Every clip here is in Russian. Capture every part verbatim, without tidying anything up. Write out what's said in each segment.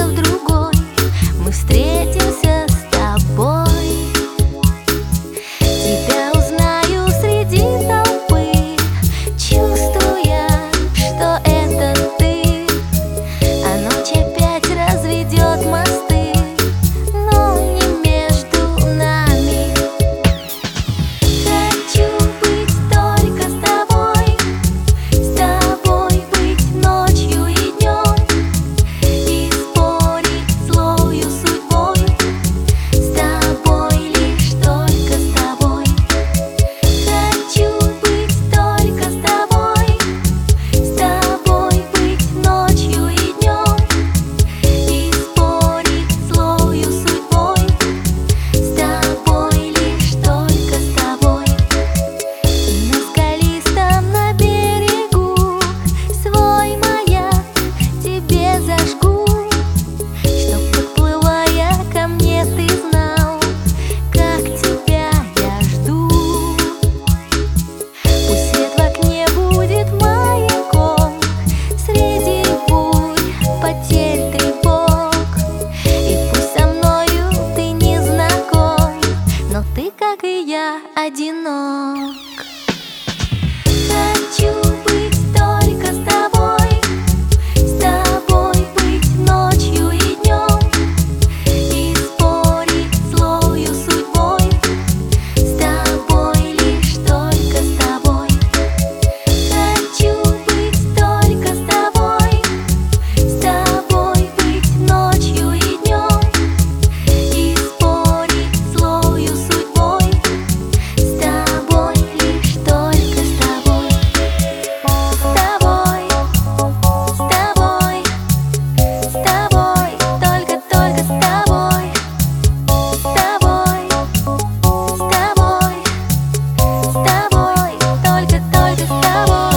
где-то в другой мы встретимся с тобой. Тебя узнаю среди толпы, чувствуя, что это ты. А ночь опять разведет мосты, но не между нами. Хочу быть только с тобой, с тобой быть ночью и днем, и спорить злою судьбой. С тобой, лишь только с тобой. Хочу быть только с тобой, с тобой быть ночью и днем, и спорить злою судьбой. С тобой, лишь только с тобой. На скалистом на берегу свой маяк тебе зажгу, чтоб, подплывая ко мне, ты знал, как тебя я жду. Пусть свет в окне будет маяком среди бурь, потерь, тревог. И пусть со мною ты не знаком, но ты, как и я, одинок. Хочу быть только с тобой, с тобой быть ночью и днем, и спорить злою судьбой. С тобой, лишь только с тобой. Хочу быть только с тобой, с тобой быть ночью и днем, и спорить злою судьбой. С тобой, лишь только с тобой. С тобой, с тобой, с тобой, только-только с тобой. С тобой, с тобой, с тобой, только-только с тобой.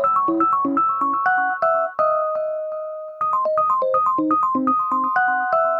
Только-только с тобой.